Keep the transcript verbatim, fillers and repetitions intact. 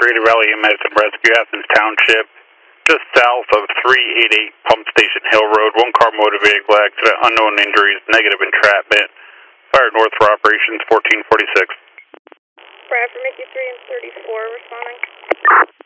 Creative Valley E M S and Rescue, Athens Township, just south of three eighty-eight Pump Station Hill Road. One car motor vehicle accident, unknown injuries, negative entrapment. Fire north for operations fourteen forty-six. Bradford, Mickey three and thirty-four responding.